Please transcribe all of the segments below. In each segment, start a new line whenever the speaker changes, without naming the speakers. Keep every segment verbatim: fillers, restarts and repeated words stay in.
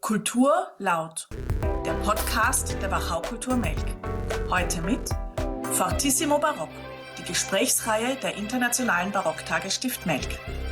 Kultur laut, der Podcast der Wachau-Kultur Melk. Heute mit Fortissimo Barock, die Gesprächsreihe der Internationalen Barocktage Stift Melk.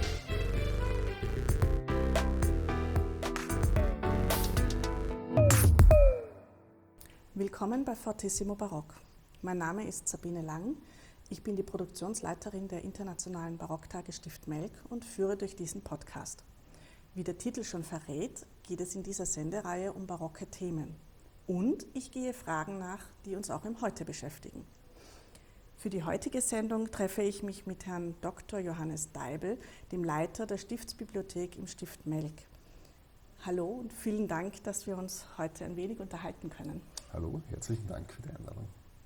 Willkommen bei Fortissimo Barock. Mein Name ist Sabine Lang. Ich bin die Produktionsleiterin der Internationalen Barocktage Stift Melk und führe durch diesen Podcast. Wie der Titel schon verrät, geht es in dieser Sendereihe um barocke Themen. Und ich gehe Fragen nach, die uns auch im Heute beschäftigen. Für die heutige Sendung treffe ich mich mit Herrn Doktor Johannes Deibel, dem Leiter der Stiftsbibliothek im Stift Melk. Hallo und vielen Dank, dass wir uns heute ein wenig unterhalten können.
Hallo, herzlichen Dank für die Einladung.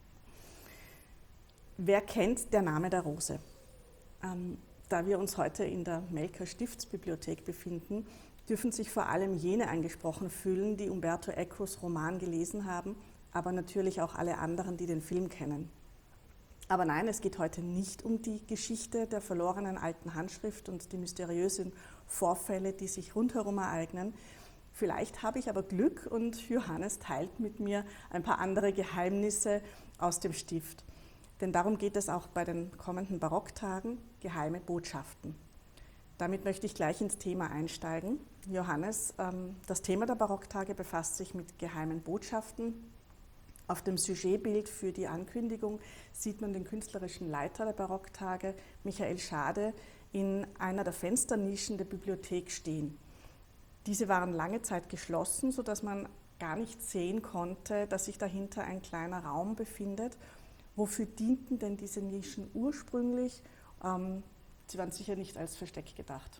Wer kennt der Name der Rose? Ähm, Da wir uns heute in der Melker Stiftsbibliothek befinden, dürfen sich vor allem jene angesprochen fühlen, die Umberto Ecos Roman gelesen haben, aber natürlich auch alle anderen, die den Film kennen. Aber nein, es geht heute nicht um die Geschichte der verlorenen alten Handschrift und die mysteriösen Vorfälle, die sich rundherum ereignen. Vielleicht habe ich aber Glück und Johannes teilt mit mir ein paar andere Geheimnisse aus dem Stift. Denn darum geht es auch bei den kommenden Barocktagen, geheime Botschaften. Damit möchte ich gleich ins Thema einsteigen. Johannes, das Thema der Barocktage befasst sich mit geheimen Botschaften. Auf dem Sujetbild für die Ankündigung sieht man den künstlerischen Leiter der Barocktage, Michael Schade, in einer der Fensternischen der Bibliothek stehen. Diese waren lange Zeit geschlossen, sodass man gar nicht sehen konnte, dass sich dahinter ein kleiner Raum befindet. Wofür dienten denn diese Nischen ursprünglich? Ähm, sie waren sicher nicht als Versteck gedacht.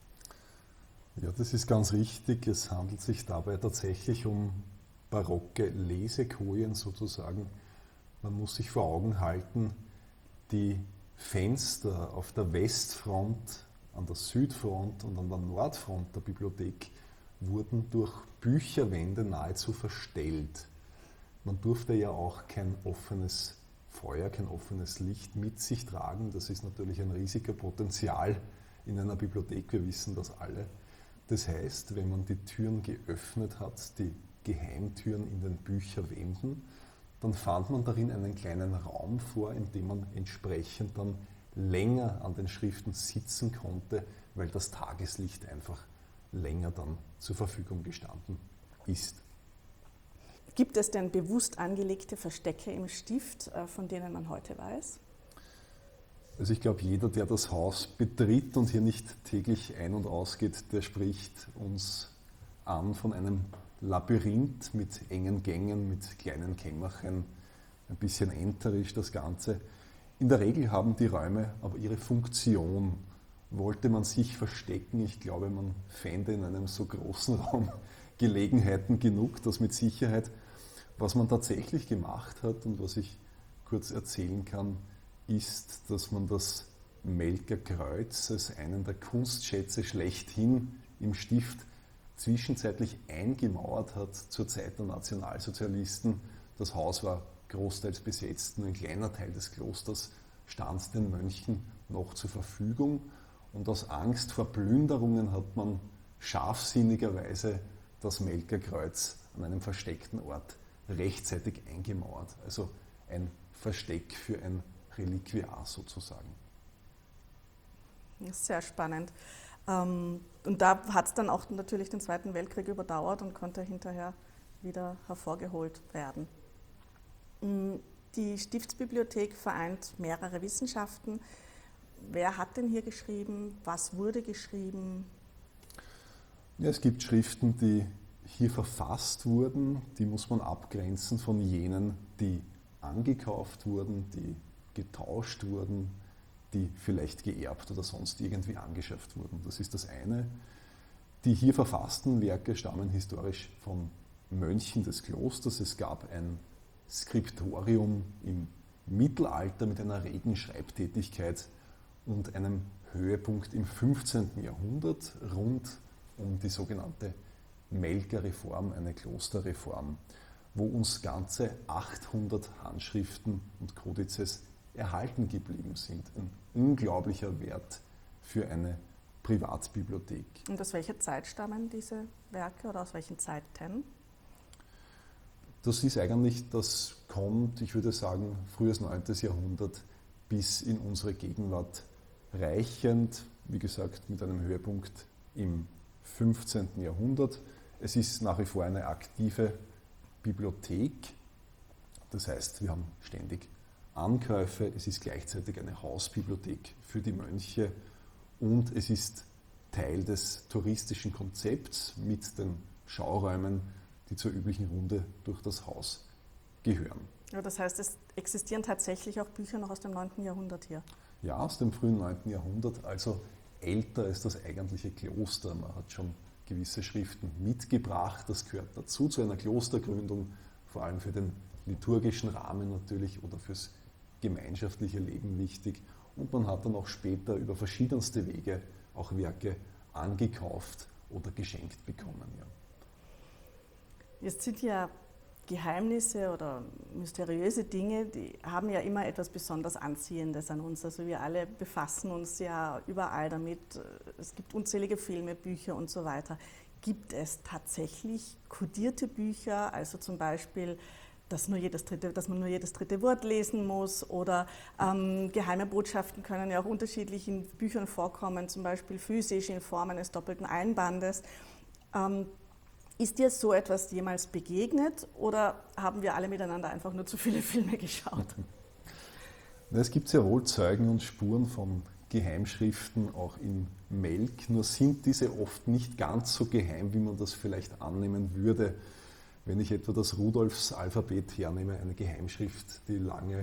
Ja, das ist ganz richtig. Es handelt sich dabei tatsächlich um barocke Lesekojen sozusagen. Man muss sich vor Augen halten, die Fenster auf der Westfront, an der Südfront und an der Nordfront der Bibliothek wurden durch Bücherwände nahezu verstellt. Man durfte ja auch kein offenes Feuer, kein offenes Licht mit sich tragen. Das ist natürlich ein riesiger Potenzial in einer Bibliothek. Wir wissen das alle. Das heißt, wenn man die Türen geöffnet hat, die Geheimtüren in den Bücherwänden, dann fand man darin einen kleinen Raum vor, in dem man entsprechend dann länger an den Schriften sitzen konnte, weil das Tageslicht einfach länger dann zur Verfügung gestanden ist.
Gibt es denn bewusst angelegte Verstecke im Stift, von denen man heute weiß?
Also ich glaube, jeder, der das Haus betritt und hier nicht täglich ein- und ausgeht, der spricht uns an von einem Labyrinth mit engen Gängen, mit kleinen Kämmerchen, ein bisschen enterisch das Ganze. In der Regel haben die Räume aber ihre Funktion. Wollte man sich verstecken, ich glaube, man fände in einem so großen Raum Gelegenheiten genug, das mit Sicherheit. Was man tatsächlich gemacht hat und was ich kurz erzählen kann, ist, dass man das Melker Kreuz als einen der Kunstschätze schlechthin im Stift zwischenzeitlich eingemauert hat zur Zeit der Nationalsozialisten. Das Haus war großteils besetzt, nur ein kleiner Teil des Klosters stand den Mönchen noch zur Verfügung. Und aus Angst vor Plünderungen hat man scharfsinnigerweise das Melker Kreuz an einem versteckten Ort rechtzeitig eingemauert. Also ein Versteck für ein Reliquiar sozusagen.
Sehr spannend. Und da hat es dann auch natürlich den Zweiten Weltkrieg überdauert und konnte hinterher wieder hervorgeholt werden. Die Stiftsbibliothek vereint mehrere Wissenschaften. Wer hat denn hier geschrieben? Was wurde geschrieben?
Ja, es gibt Schriften, die hier verfasst wurden, die muss man abgrenzen von jenen, die angekauft wurden, die getauscht wurden, die vielleicht geerbt oder sonst irgendwie angeschafft wurden. Das ist das eine. Die hier verfassten Werke stammen historisch von Mönchen des Klosters. Es gab ein Skriptorium im Mittelalter mit einer regen Schreibtätigkeit und einem Höhepunkt im fünfzehnten Jahrhundert rund um die sogenannte Melker Reform, eine Klosterreform, wo uns ganze achthundert Handschriften und Kodizes erhalten geblieben sind. Ein unglaublicher Wert für eine Privatbibliothek.
Und aus welcher Zeit stammen diese Werke oder aus welchen Zeiten?
Das ist eigentlich, das kommt, ich würde sagen, frühes neuntes Jahrhundert bis in unsere Gegenwart reichend, wie gesagt, mit einem Höhepunkt im fünfzehnten Jahrhundert. Es ist nach wie vor eine aktive Bibliothek, das heißt, wir haben ständig Ankäufe, es ist gleichzeitig eine Hausbibliothek für die Mönche und es ist Teil des touristischen Konzepts mit den Schauräumen, die zur üblichen Runde durch das Haus gehören.
Ja, das heißt, es existieren tatsächlich auch Bücher noch aus dem neunten Jahrhundert hier?
Ja, aus dem frühen neunten Jahrhundert, also älter als das eigentliche Kloster. Man hat schon gewisse Schriften mitgebracht, das gehört dazu, zu einer Klostergründung, vor allem für den liturgischen Rahmen natürlich oder fürs gemeinschaftliche Leben wichtig. Und man hat dann auch später über verschiedenste Wege auch Werke angekauft oder geschenkt bekommen. Ja.
Jetzt sind ja Geheimnisse oder mysteriöse Dinge, die haben ja immer etwas besonders Anziehendes an uns. Also wir alle befassen uns ja überall damit. Es gibt unzählige Filme, Bücher und so weiter. Gibt es tatsächlich kodierte Bücher, also zum Beispiel, dass, nur jedes dritte, dass man nur jedes dritte Wort lesen muss oder ähm, geheime Botschaften können ja auch unterschiedlich in Büchern vorkommen, zum Beispiel physisch in Form eines doppelten Einbandes. Ähm, Ist dir so etwas jemals begegnet oder haben wir alle miteinander einfach nur zu viele Filme geschaut?
Es gibt sehr wohl Zeugen und Spuren von Geheimschriften auch in Melk, nur sind diese oft nicht ganz so geheim, wie man das vielleicht annehmen würde. Wenn ich etwa das Rudolfsalphabet hernehme, eine Geheimschrift, die lange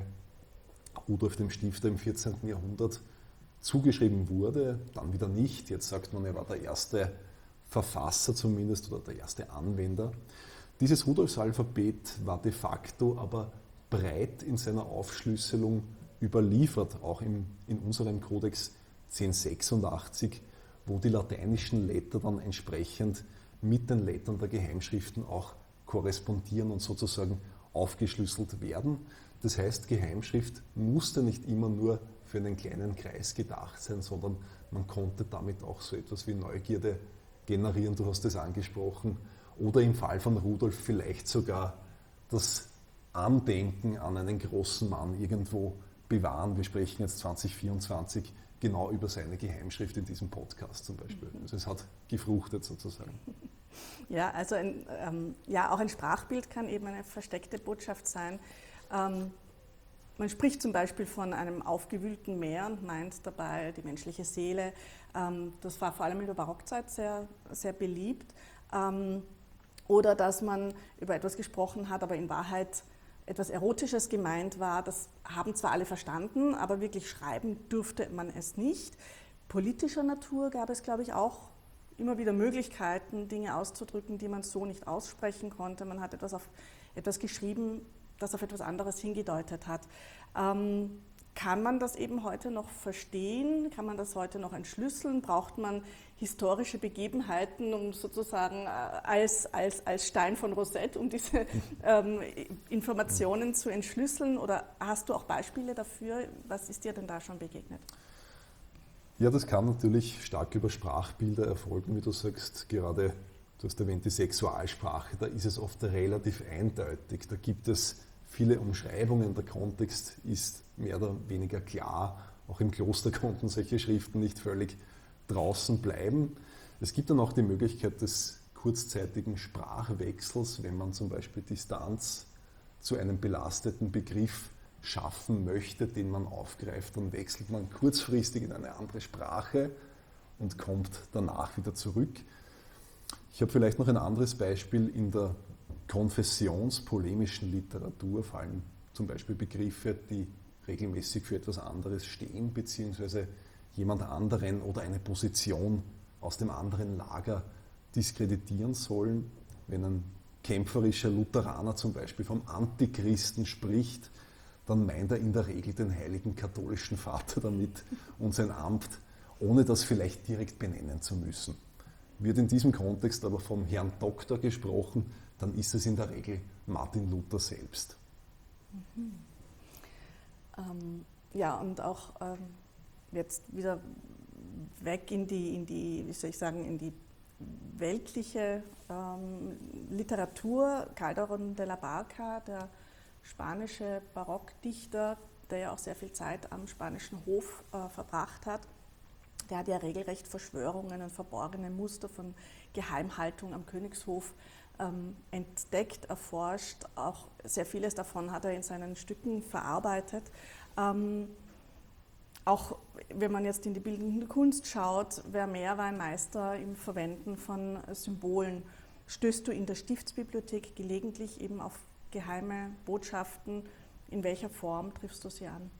Rudolf dem Stifter im vierzehnten Jahrhundert zugeschrieben wurde, dann wieder nicht. Jetzt sagt man, er war der erste Verfasser zumindest oder der erste Anwender. Dieses Rudolfsalphabet war de facto aber breit in seiner Aufschlüsselung überliefert, auch im, in unserem Kodex zehnhundertsechsundachtzig, wo die lateinischen Letter dann entsprechend mit den Lettern der Geheimschriften auch korrespondieren und sozusagen aufgeschlüsselt werden. Das heißt, Geheimschrift musste nicht immer nur für einen kleinen Kreis gedacht sein, sondern man konnte damit auch so etwas wie Neugierde generieren, du hast es angesprochen, oder im Fall von Rudolf vielleicht sogar das Andenken an einen großen Mann irgendwo bewahren. Wir sprechen jetzt zwanzig vierundzwanzig genau über seine Geheimschrift in diesem Podcast zum Beispiel. Also es hat gefruchtet sozusagen.
Ja, also ein, ähm, ja, auch ein Sprachbild kann eben eine versteckte Botschaft sein. Ähm, man spricht zum Beispiel von einem aufgewühlten Meer und meint dabei die menschliche Seele. Ähm, das war vor allem in der Barockzeit sehr, sehr beliebt. Ähm, oder dass man über etwas gesprochen hat, aber in Wahrheit etwas Erotisches gemeint war. Das haben zwar alle verstanden, aber wirklich schreiben durfte man es nicht. Politischer Natur gab es, glaube ich, auch immer wieder Möglichkeiten, Dinge auszudrücken, die man so nicht aussprechen konnte. Man hat etwas, auf, etwas geschrieben, das auf etwas anderes hingedeutet hat. Ähm, kann man das eben heute noch verstehen? Kann man das heute noch entschlüsseln? Braucht man historische Begebenheiten, um sozusagen äh, als, als, als Stein von Rosette, um diese ähm, Informationen zu entschlüsseln? Oder hast du auch Beispiele dafür? Was ist dir denn da schon begegnet?
Ja, das kann natürlich stark über Sprachbilder erfolgen, wie du sagst. Gerade, du hast erwähnt, die Sexualsprache, da ist es oft relativ eindeutig. Da gibt es viele Umschreibungen, der Kontext ist mehr oder weniger klar. Auch im Kloster konnten solche Schriften nicht völlig draußen bleiben. Es gibt dann auch die Möglichkeit des kurzzeitigen Sprachwechsels, wenn man zum Beispiel Distanz zu einem belasteten Begriff schaffen möchte, den man aufgreift, dann wechselt man kurzfristig in eine andere Sprache und kommt danach wieder zurück. Ich habe vielleicht noch ein anderes Beispiel in der konfessionspolemischen Literatur, vor allem zum Beispiel Begriffe, die regelmäßig für etwas anderes stehen, beziehungsweise jemand anderen oder eine Position aus dem anderen Lager diskreditieren sollen. Wenn ein kämpferischer Lutheraner zum Beispiel vom Antichristen spricht, dann meint er in der Regel den heiligen katholischen Vater damit und sein Amt, ohne das vielleicht direkt benennen zu müssen. Wird in diesem Kontext aber vom Herrn Doktor gesprochen, dann ist es in der Regel Martin Luther selbst.
Mhm. Ähm, ja, und auch ähm, jetzt wieder weg in die, in die, wie soll ich sagen, in die weltliche ähm, Literatur. Calderón de la Barca, der spanische Barockdichter, der ja auch sehr viel Zeit am spanischen Hof äh, verbracht hat, der hat ja regelrecht Verschwörungen und verborgene Muster von Geheimhaltung am Königshof ähm, entdeckt, erforscht. Auch sehr vieles davon hat er in seinen Stücken verarbeitet. Ähm, auch wenn man jetzt in die bildende Kunst schaut, Vermeer war ein Meister im Verwenden von Symbolen. Stößt du in der Stiftsbibliothek gelegentlich eben auf geheime Botschaften? In welcher Form triffst du sie an?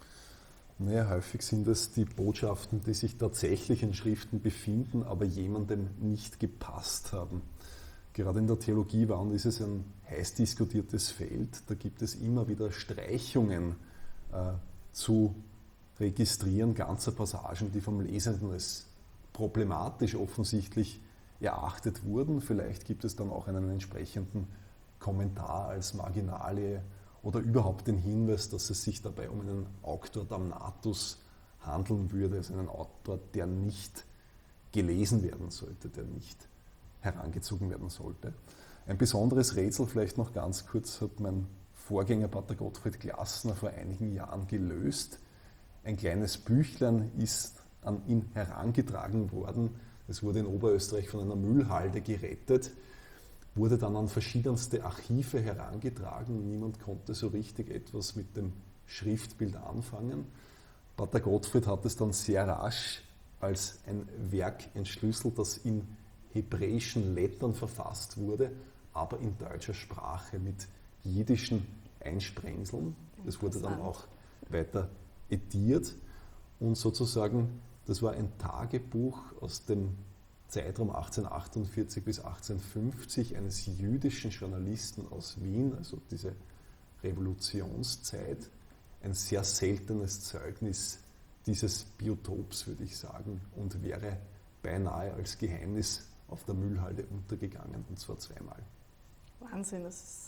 Naja, häufig sind es die Botschaften, die sich tatsächlich in Schriften befinden, aber jemandem nicht gepasst haben. Gerade in der Theologie war und ist es ein heiß diskutiertes Feld. Da gibt es immer wieder Streichungen äh, zu registrieren, ganze Passagen, die vom Lesenden als problematisch offensichtlich erachtet wurden. Vielleicht gibt es dann auch einen entsprechenden Kommentar als Marginalie oder überhaupt den Hinweis, dass es sich dabei um einen Auctor damnatus handeln würde, also einen Autor, der nicht gelesen werden sollte, der nicht herangezogen werden sollte. Ein besonderes Rätsel, vielleicht noch ganz kurz, hat mein Vorgänger Pater Gottfried Glassner vor einigen Jahren gelöst. Ein kleines Büchlein ist an ihn herangetragen worden. Es wurde in Oberösterreich von einer Müllhalde gerettet, wurde dann an verschiedenste Archive herangetragen. Niemand konnte so richtig etwas mit dem Schriftbild anfangen. Pater Gottfried hat es dann sehr rasch als ein Werk entschlüsselt, das in hebräischen Lettern verfasst wurde, aber in deutscher Sprache mit jiddischen Einsprengseln. Das wurde dann auch weiter ediert und sozusagen, das war ein Tagebuch aus dem Zeitraum achtzehnhundertachtundvierzig bis achtzehnhundertfünfzig eines jüdischen Journalisten aus Wien, also diese Revolutionszeit, ein sehr seltenes Zeugnis dieses Biotops, würde ich sagen, und wäre beinahe als Geheimnis auf der Müllhalde untergegangen, und zwar zweimal.
Wahnsinn, das ist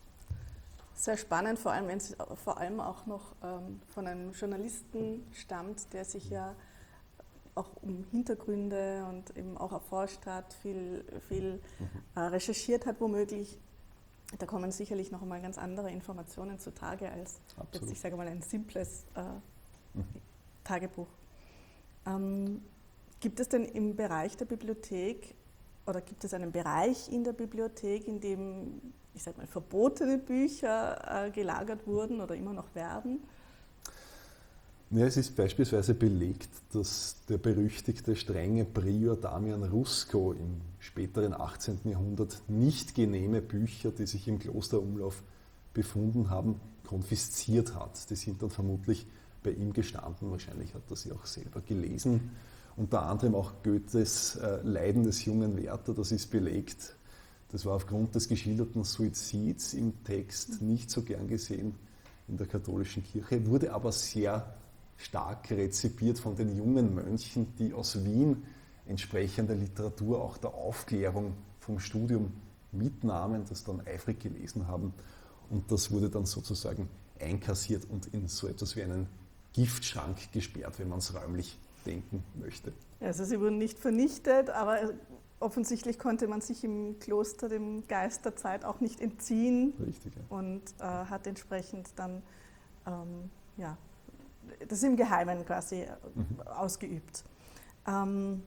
sehr spannend, vor allem wenn es vor allem auch noch ähm, von einem Journalisten stammt, der sich ja auch um Hintergründe und eben auch erforscht hat, viel, viel mhm. äh, recherchiert hat womöglich. Da kommen sicherlich noch einmal ganz andere Informationen zutage als jetzt, ich sage mal, ein simples äh, mhm. Tagebuch. Ähm, gibt es denn im Bereich der Bibliothek oder gibt es einen Bereich in der Bibliothek, in dem, ich sage mal, verbotene Bücher äh, gelagert wurden oder immer noch werden?
Ja, es ist beispielsweise belegt, dass der berüchtigte strenge Prior Damian Rusko im späteren achtzehnten Jahrhundert nicht genehme Bücher, die sich im Klosterumlauf befunden haben, konfisziert hat. Die sind dann vermutlich bei ihm gestanden. Wahrscheinlich hat er sie auch selber gelesen. Unter anderem auch Goethes äh, Leiden des jungen Werther, das ist belegt. Das war aufgrund des geschilderten Suizids im Text nicht so gern gesehen in der katholischen Kirche, wurde aber sehr stark rezipiert von den jungen Mönchen, die aus Wien entsprechende Literatur auch der Aufklärung vom Studium mitnahmen, das dann eifrig gelesen haben. Und das wurde dann sozusagen einkassiert und in so etwas wie einen Giftschrank gesperrt, wenn man es räumlich denken möchte.
Also sie wurden nicht vernichtet, aber offensichtlich konnte man sich im Kloster dem Geist der Zeit auch nicht entziehen.
Richtig, ja.
Und äh, hat entsprechend dann ähm, ja, das im Geheimen quasi mhm. ausgeübt. Ähm,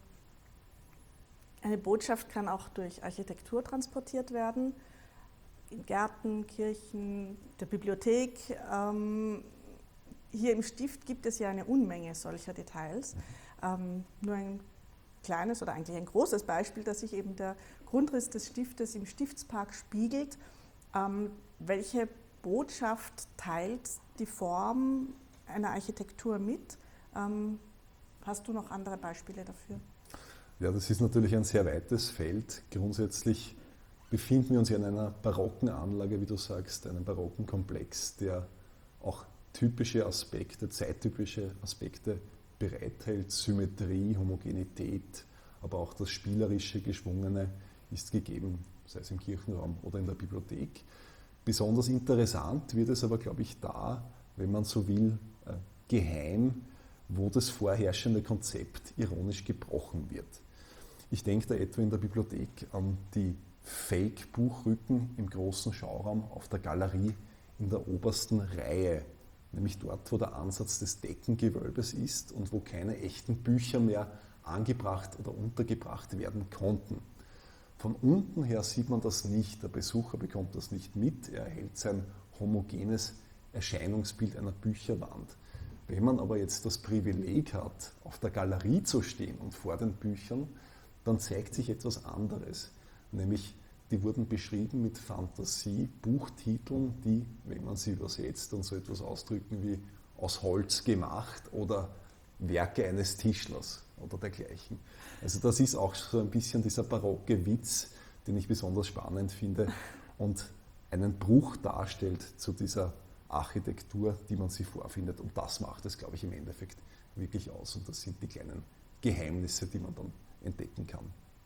eine Botschaft kann auch durch Architektur transportiert werden, in Gärten, Kirchen, der Bibliothek. Ähm, hier im Stift gibt es ja eine Unmenge solcher Details. Ähm, nur ein kleines oder eigentlich ein großes Beispiel, dass sich eben der Grundriss des Stiftes im Stiftspark spiegelt. Ähm, welche Botschaft teilt die Form einer Architektur mit? Ähm, hast du noch andere Beispiele dafür?
Ja, das ist natürlich ein sehr weites Feld. Grundsätzlich befinden wir uns ja in einer barocken Anlage, wie du sagst, einem barocken Komplex, der auch typische Aspekte, zeittypische Aspekte bereithält. Symmetrie, Homogenität, aber auch das spielerische, geschwungene ist gegeben, sei es im Kirchenraum oder in der Bibliothek. Besonders interessant wird es aber, glaube ich, da, wenn man so will, äh, geheim, wo das vorherrschende Konzept ironisch gebrochen wird. Ich denke da etwa in der Bibliothek an die Fake-Buchrücken im großen Schauraum auf der Galerie in der obersten Reihe, nämlich dort, wo der Ansatz des Deckengewölbes ist und wo keine echten Bücher mehr angebracht oder untergebracht werden konnten. Von unten her sieht man das nicht, der Besucher bekommt das nicht mit, er erhält sein homogenes Erscheinungsbild einer Bücherwand. Wenn man aber jetzt das Privileg hat, auf der Galerie zu stehen und vor den Büchern, dann zeigt sich etwas anderes, nämlich die wurden beschrieben mit Fantasie-Buchtiteln, die, wenn man sie übersetzt, dann so etwas ausdrücken wie aus Holz gemacht oder Werke eines Tischlers oder dergleichen. Also das ist auch so ein bisschen dieser barocke Witz, den ich besonders spannend finde und einen Bruch darstellt zu dieser Architektur, die man sich vorfindet. Und das macht es, glaube ich, im Endeffekt wirklich aus. Und das sind die kleinen Geheimnisse, die man dann entdecken kann.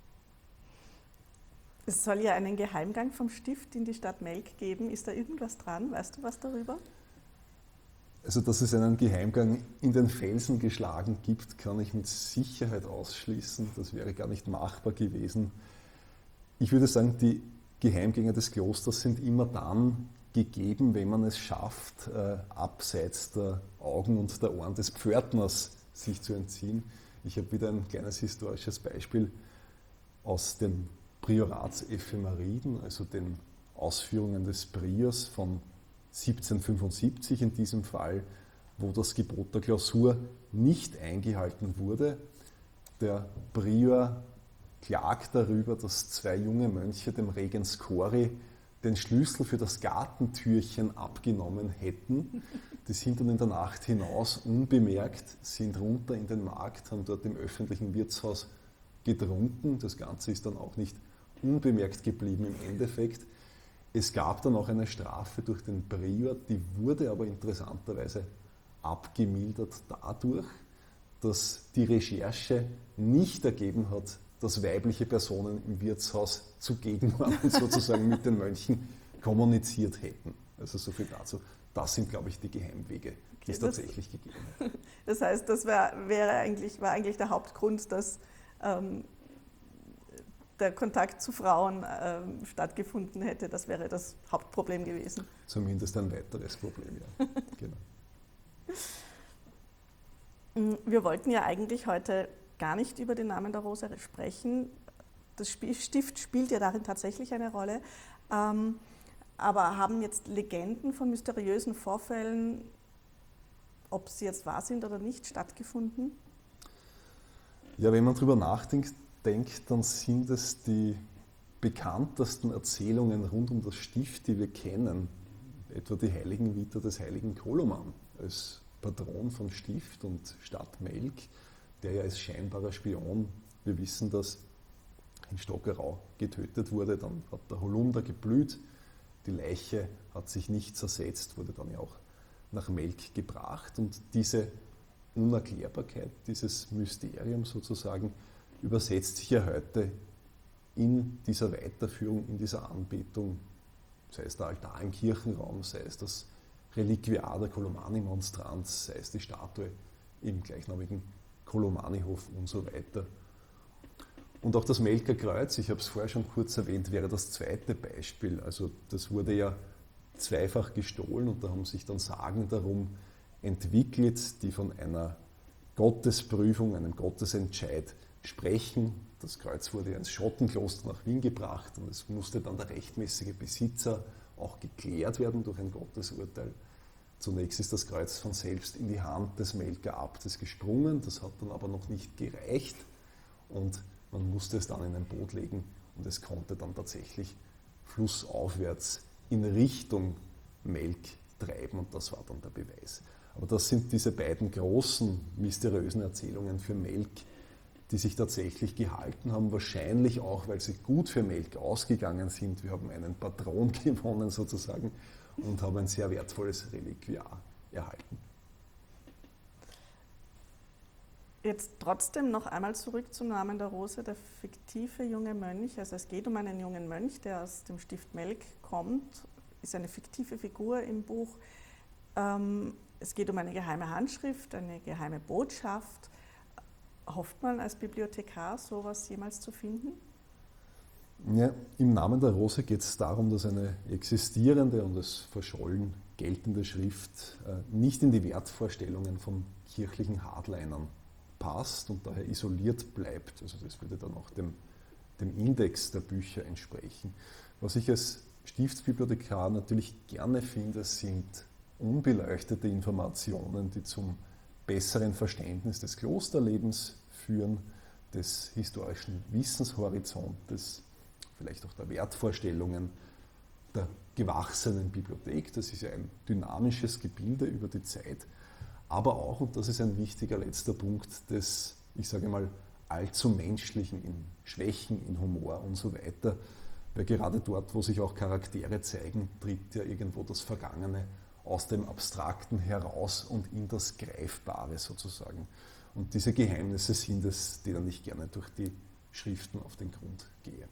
Es soll ja einen Geheimgang vom Stift in die Stadt Melk geben. Ist da irgendwas dran? Weißt du was darüber?
Also, dass es einen Geheimgang in den Felsen geschlagen gibt, kann ich mit Sicherheit ausschließen. Das wäre gar nicht machbar gewesen. Ich würde sagen, die Geheimgänge des Klosters sind immer dann gegeben, wenn man es schafft, äh, abseits der Augen und der Ohren des Pförtners sich zu entziehen. Ich habe wieder ein kleines historisches Beispiel aus den Prioratsephemeriden, also den Ausführungen des Priors von siebzehnhundertfünfundsiebzig in diesem Fall, wo das Gebot der Klausur nicht eingehalten wurde. Der Prior klagt darüber, dass zwei junge Mönche dem Regens Cori den Schlüssel für das Gartentürchen abgenommen hätten. Die sind dann in der Nacht hinaus unbemerkt, sind runter in den Markt, haben dort im öffentlichen Wirtshaus getrunken. Das Ganze ist dann auch nicht unbemerkt geblieben im Endeffekt. Es gab dann auch eine Strafe durch den Prior, die wurde aber interessanterweise abgemildert dadurch, dass die Recherche nicht ergeben hat, dass weibliche Personen im Wirtshaus zugegen waren und sozusagen mit den Mönchen kommuniziert hätten. Also so viel dazu. Das sind, glaube ich, die Geheimwege, die
okay,
es tatsächlich
das,
gegeben hat.
Das heißt, das wär, wäre eigentlich, war eigentlich der Hauptgrund, dass ähm, der Kontakt zu Frauen ähm, stattgefunden hätte. Das wäre das Hauptproblem gewesen.
Zumindest ein weiteres Problem, ja. Genau.
Wir wollten ja eigentlich heute gar nicht über den Namen der Rose sprechen. Das Stift spielt ja darin tatsächlich eine Rolle. Ähm, aber haben jetzt Legenden von mysteriösen Vorfällen, ob sie jetzt wahr sind oder nicht, stattgefunden?
Ja, wenn man darüber nachdenkt, denkt, dann sind es die bekanntesten Erzählungen rund um das Stift, die wir kennen. Etwa die Heiligenvita des heiligen Koloman als Patron vom Stift und Stadt Melk, der ja als scheinbarer Spion, wir wissen das, in Stockerau getötet wurde. Dann hat der Holunder geblüht, die Leiche hat sich nicht zersetzt, wurde dann ja auch nach Melk gebracht. Und diese Unerklärbarkeit, dieses Mysterium sozusagen, übersetzt sich ja heute in dieser Weiterführung, in dieser Anbetung, sei es der Altar im Kirchenraum, sei es das Reliquiar der Kolomani-Monstranz, sei es die Statue im gleichnamigen Kolomani-Hof und so weiter. Und auch das Melker Kreuz, ich habe es vorher schon kurz erwähnt, wäre das zweite Beispiel. Also das wurde ja zweifach gestohlen und da haben sich dann Sagen darum entwickelt, die von einer Gottesprüfung, einem Gottesentscheid sprechen. Das Kreuz wurde ins Schottenkloster nach Wien gebracht und es musste dann der rechtmäßige Besitzer auch geklärt werden durch ein Gottesurteil. Zunächst ist das Kreuz von selbst in die Hand des Melker Abtes gesprungen, das hat dann aber noch nicht gereicht und man musste es dann in ein Boot legen und es konnte dann tatsächlich flussaufwärts in Richtung Melk treiben und das war dann der Beweis. Aber das sind diese beiden großen mysteriösen Erzählungen für Melk, die sich tatsächlich gehalten haben, wahrscheinlich auch, weil sie gut für Melk ausgegangen sind. Wir haben einen Patron gewonnen sozusagen und haben ein sehr wertvolles Reliquiar erhalten.
Jetzt trotzdem noch einmal zurück zum Namen der Rose, der fiktive junge Mönch. Also es geht um einen jungen Mönch, der aus dem Stift Melk kommt, ist eine fiktive Figur im Buch. Ähm, es geht um eine geheime Handschrift, eine geheime Botschaft. Hofft man als Bibliothekar, sowas jemals zu finden?
Ja, im Namen der Rose geht es darum, dass eine existierende und als verschollen geltende Schrift äh, nicht in die Wertvorstellungen von kirchlichen Hardlinern passt und daher isoliert bleibt. Also das würde dann auch dem, dem Index der Bücher entsprechen. Was ich als Stiftsbibliothekar natürlich gerne finde, sind unbeleuchtete Informationen, die zum besseren Verständnis des Klosterlebens führen, des historischen Wissenshorizontes, vielleicht auch der Wertvorstellungen der gewachsenen Bibliothek. Das ist ja ein dynamisches Gebilde über die Zeit, aber auch, und das ist ein wichtiger letzter Punkt, des, ich sage mal, allzu menschlichen in Schwächen, in Humor und so weiter, weil gerade dort, wo sich auch Charaktere zeigen, tritt ja irgendwo das Vergangene aus dem Abstrakten heraus und in das Greifbare sozusagen. Und diese Geheimnisse sind es, denen ich gerne durch die Schriften auf den Grund gehe.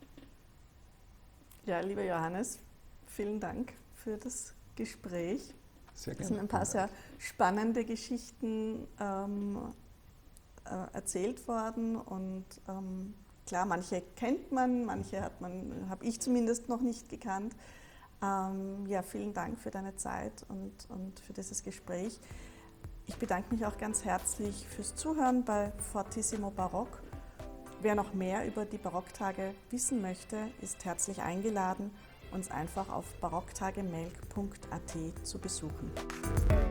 Ja, lieber Johannes, vielen Dank für das Gespräch.
Sehr gerne.
Es sind ein paar sehr spannende Geschichten ähm, äh, erzählt worden und ähm, klar, manche kennt man, manche hat man, habe ich zumindest noch nicht gekannt. Ähm, ja, vielen Dank für deine Zeit und, und für dieses Gespräch. Ich bedanke mich auch ganz herzlich fürs Zuhören bei Fortissimo Barock. Wer noch mehr über die Barocktage wissen möchte, ist herzlich eingeladen, uns einfach auf barocktagemelk punkt at zu besuchen.